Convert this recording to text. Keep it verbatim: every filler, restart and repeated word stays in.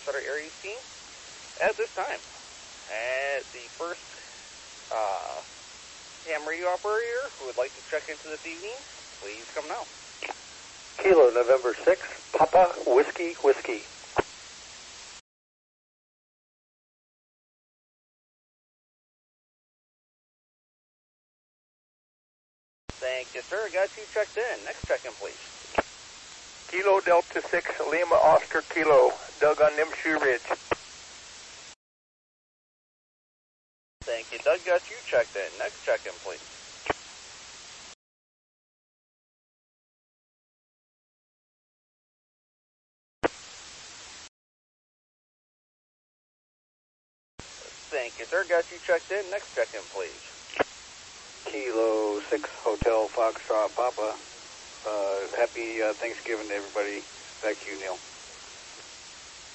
set our Aries team. At this time, at the first uh, ham radio operator who would like to check into this evening, please come now. Kilo November sixth, Papa Whiskey Whiskey. Thank you, sir. Got you checked in. Next check-in, please. Kilo Delta six, Lima Oscar Kilo, Doug on Nimshoe Ridge. Thank you, Doug. Got you checked in. Next check-in, please. Thank you, sir. Got you checked in. Next check-in, please. Kilo six, Hotel Foxtrot Papa. Uh, happy uh, Thanksgiving to everybody. Back to you, Neil.